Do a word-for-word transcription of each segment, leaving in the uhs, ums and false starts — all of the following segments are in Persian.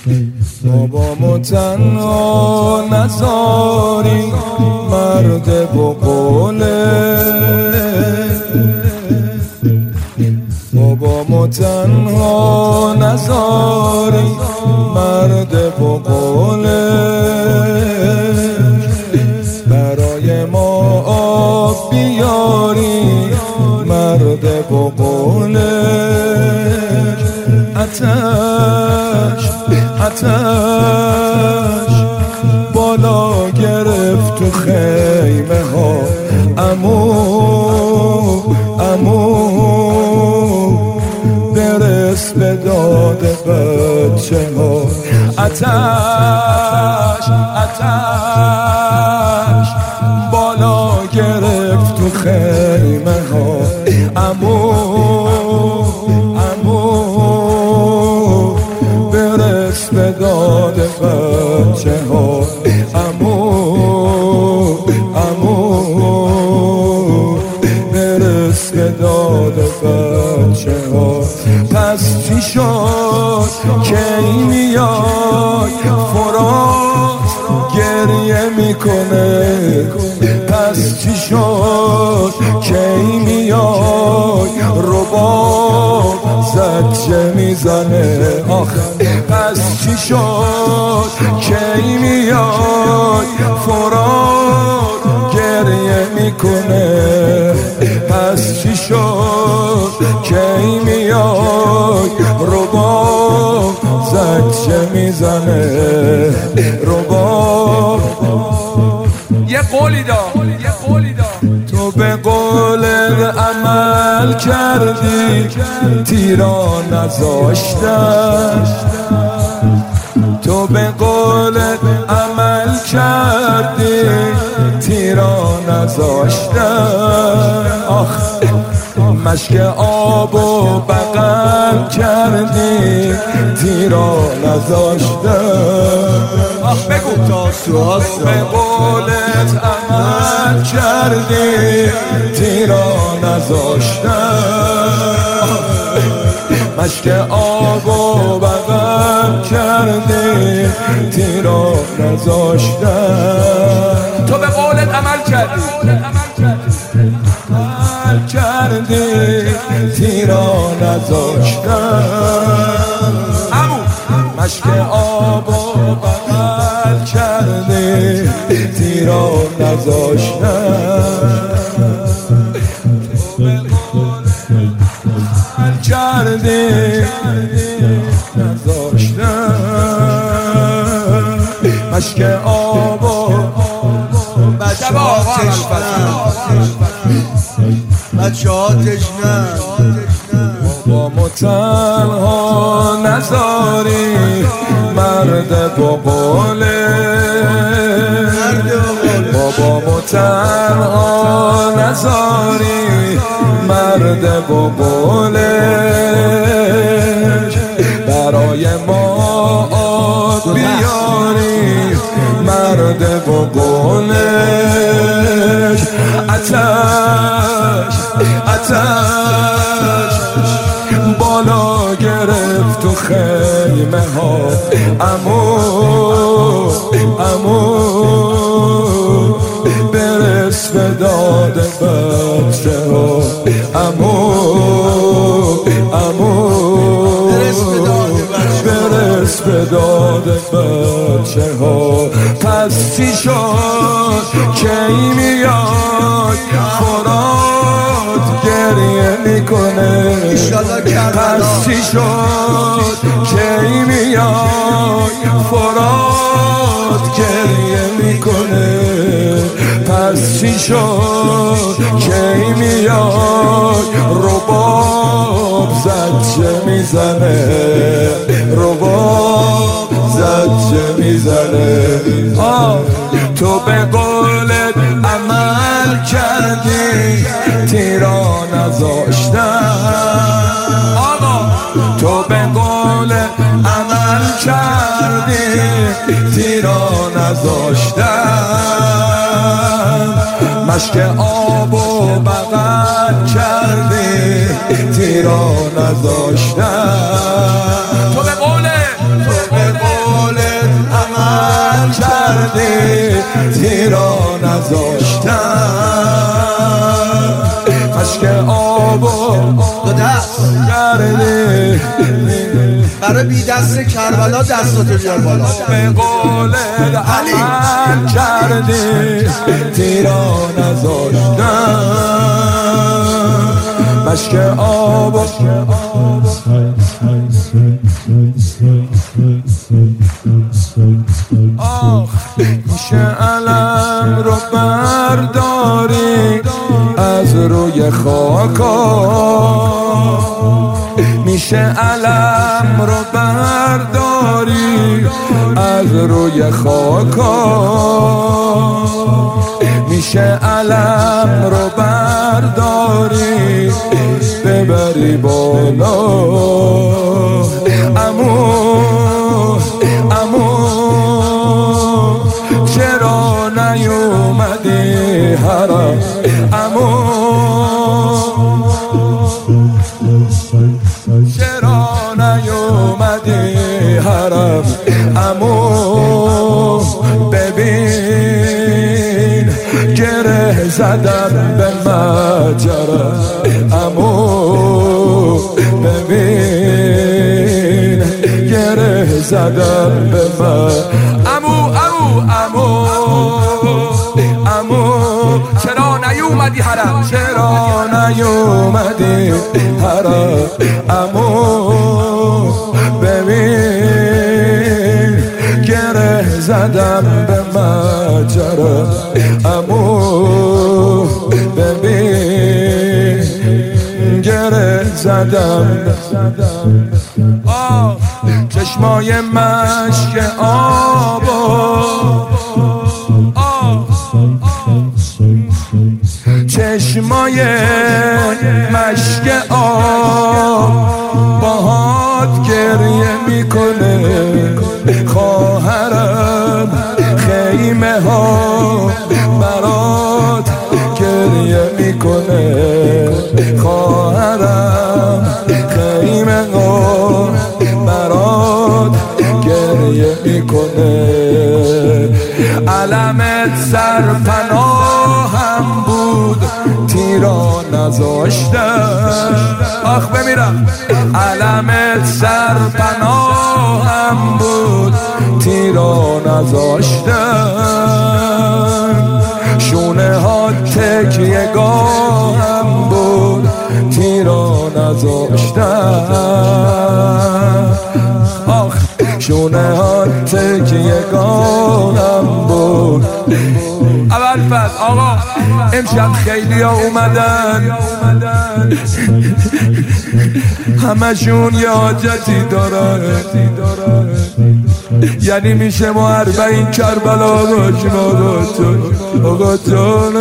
بابامو تنها نذاری، مرد با قوله. بابامو تنها نذاری، مرد با قوله. برای ما آب بیاری، مرد با قوله. آتش آتش بالا گرفت تو خیمه ها، عمو عمو برس به داد بچه ها. آتش آتش بالا گرفت تو خیمه ها، عمو عمو برس به داد بچه ها، عمو عمو برس به داد بچه ها. پس چی شد کی میای فرات گریه میکنه؟ پس چی شد کی میای رباب زجه میزنه؟ آخه پس چی شد کی میای فرات گریه میکنه؟ پس چی شد کی میای رباب زجه میزنه؟ رباب یه قولی داد تو به قول عمل کردی، تیرا نذاشتن. تو به قول عمل کردی، تیرا نذاشتن. آخ مشک آب و بغل کردی، تیرا نذاشتن. آخ بگو تا به قولت عمل کردی، تیرا نذاشتن. مشک آب و بغل کردی، تیرا نذاشتن. تو به قولت عمل کردی، عمل کردی، تیرا نذاشتن. عمو مشک آب و بغل کردی، تیرا نذاشتن. عمل کردی، نذاشتن. مشک آب و بچه ها تشنه، بچه ها تشنه. بابامو تنها نذاری، مرد با قوله. بابامو تنها نذاری، مرد با قوله. برای ما آب بیاری، مرد با قوله. آتش آتش بالا گرفت تو خیمه ها، عمو عمو برس به داد بچه ها، عمو عمو برس به داد بچه ها. پس چی شد کی میاد فرات گریه میکنه؟ پس چی شد کی میاد فرات گریه میکنه؟ پس چی شد کی میاد رباب زجه میزنه؟ رباب زجه میزنه. آه تو به قولت عمل کردی، تیرا نذاشتن. آقا تو به قول عمل کردی، تیرا نذاشتن. مشک آب و بغل کردی، تیرا نذاشتن. تو به قوله تو به قول کردی تیرا نذاشتن اشک آب و دو دست کردی برای بی دست کربلا دستاتو بیار بالا به قول عمل کردی تیرا نذاشتن مشک آب و آخ میشه علم رو برداری از روی خاکا میشه علم رو برداری از روی خاکا میشه علم رو برداری ببری بالا امو امو چرا نیومدی حرم امو چرا نیومدی حرم امو ببین گره زدم به مجرم امو ببین گره زدم به مجرم امو امو امو امو چرا نیومدی حرم چرا نیومدی حرم امو ببین گره زدم به مجرم امو ببین گره زدم آه چشمای مشک آب چشمای مشک آب باهات گریه میکنه خواهرم خیمه ها برات گریه میکنه خواهرم خیمه ها برات گریه میکنه علمت سرپناهم بود تیرا نذاشتن آخ بمیرم علمت سرپناهم بود تیرا نذاشتن شونه ها تکیه گاهم بود تیرا نذاشتن آخ شونه ها تکیه گاهم بود اول فصل آقا امشب خیلی ها اومدن همشون یه حاجتی دارن یعنی میشه ما اربعین کربلا باشیم آقا جان آقا جان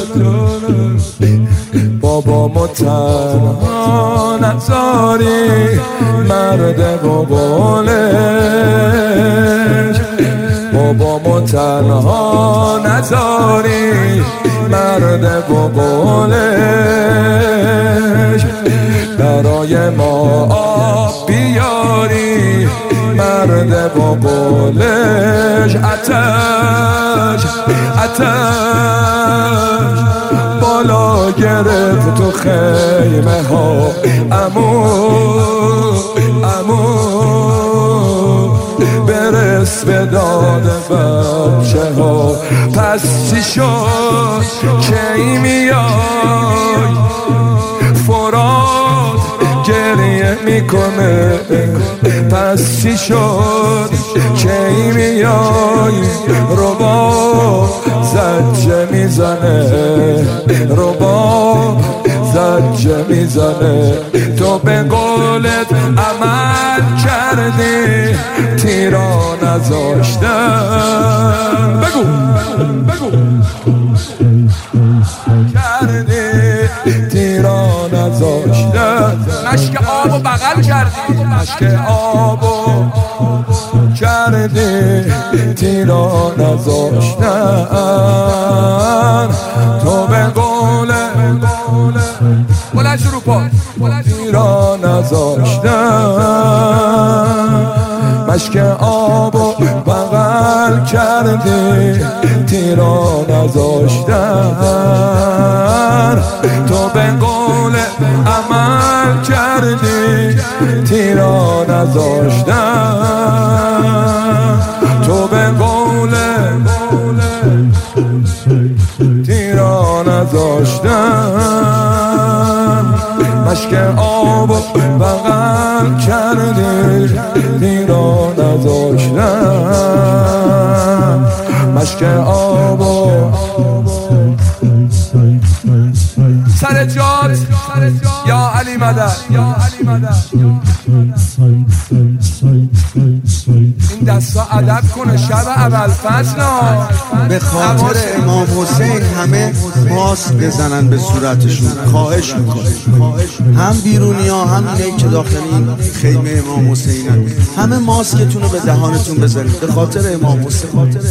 بابا ما تنها نذاری مرد بابالش بابا ما تنها نذاری مرد بابالش برای ما آب بیاری مرد بابالش آتش آتش بالا گرفت تو خیمه ها امو امو برس به داد بچه ها پس چی شد کی میای فراد گریه میکنه پس چی شد کی میای رباب زجه میزنه رباب زجه میزنه تو به قولت عمل کردی تیرا نذاشتن بگو بگو کردی تیرا نذاشتن مشک آب و بغل کردی مشک آب و کردی تیرا نذاشتن تو به قول بلند شروع پا تیرا نذاشتن مشک آب و بغل کردی تیرا نذاشتن تو به قول عمل کردی تیرا نذاشتن تو به قول تیرا نذاشتن مشک آب و بغل کردی تیرا نذاشتن مشک آب و سر جات یا علی مدد این دستا ادب کنه شب اول فصل به خاطر امام حسین همه ماسک بزنن به صورتشون خواهش میکنه هم بیرونی ها هم اینه که داخل این خیمه امام حسین همه ماسکتون رو به دهانتون بزنید به خاطر امام حسین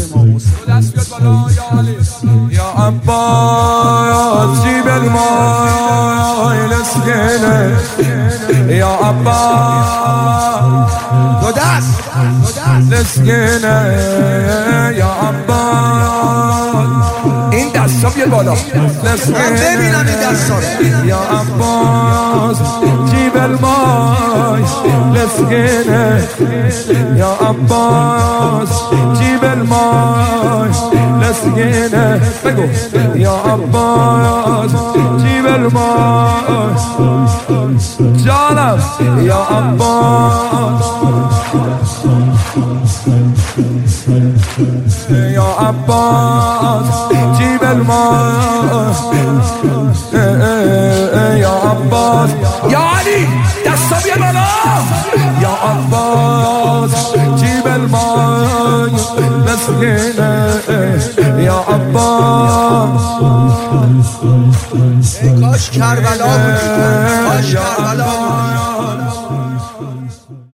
یا عباس جیب الماء لسکنه یا عباس دو دست لسکنه یا عباس این دستا بیاد بالا من ببینم این دستا یا عباس جیب الماء لسکنه یا عباس جیب الماء لسکنه بگو یا عباس جیب الماء جانم یا عباس یا عباس جیب الماء یا عباس یا علی دستا بیاد بالا یا عباس جیب الماء مسکینه یا عباس ای کاش کربلا بودی